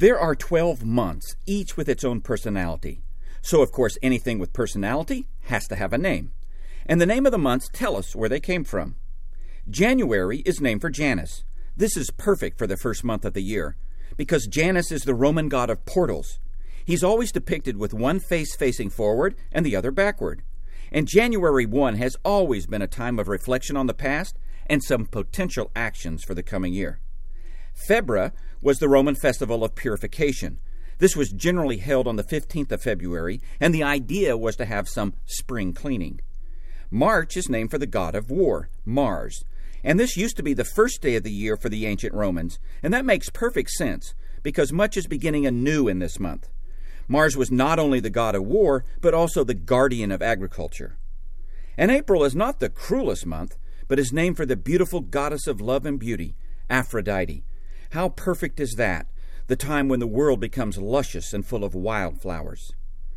There are 12 months, each with its own personality. So, of course, anything with personality has to have a name. And the name of the months tell us where they came from. January is named for Janus. This is perfect for the first month of the year, because Janus is the Roman god of portals. He's always depicted with one face facing forward and the other backward. And January 1 has always been a time of reflection on the past and some potential actions for the coming year. February was the Roman festival of purification. This was generally held on the 15th of February, and the idea was to have some spring cleaning. March is named for the god of war, Mars, and this used to be the first day of the year for the ancient Romans, and that makes perfect sense because much is beginning anew in this month. Mars was not only the god of war, but also the guardian of agriculture. And April is not the cruelest month, but is named for the beautiful goddess of love and beauty, Aphrodite. How perfect is that, the time when the world becomes luscious and full of wildflowers.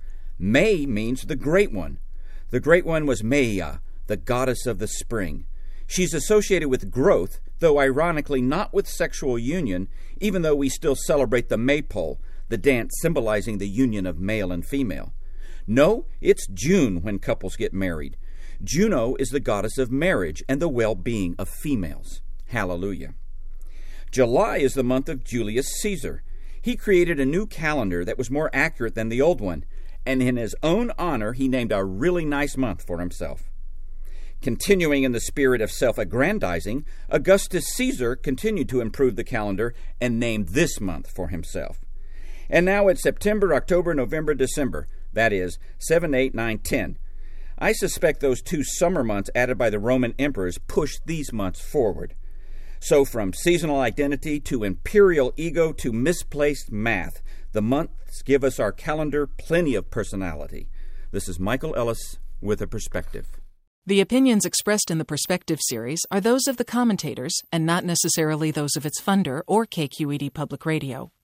May means the Great One. The Great One was Maia, the goddess of the spring. She's associated with growth, though ironically not with sexual union, even though we still celebrate the Maypole, the dance symbolizing the union of male and female. No, it's June when couples get married. Juno is the goddess of marriage and the well-being of females. Hallelujah. July is the month of Julius Caesar. He created a new calendar that was more accurate than the old one, and in his own honor, he named a really nice month for himself. Continuing in the spirit of self-aggrandizing, Augustus Caesar continued to improve the calendar and named this month for himself. And now it's September, October, November, December. That is 7, 8, 9, 10. I suspect those 2 summer months added by the Roman emperors pushed these months forward. So from seasonal identity to imperial ego to misplaced math, the months give us our calendar plenty of personality. This is Michael Ellis with a Perspective. The opinions expressed in the Perspective series are those of the commentators and not necessarily those of its funder or KQED Public Radio.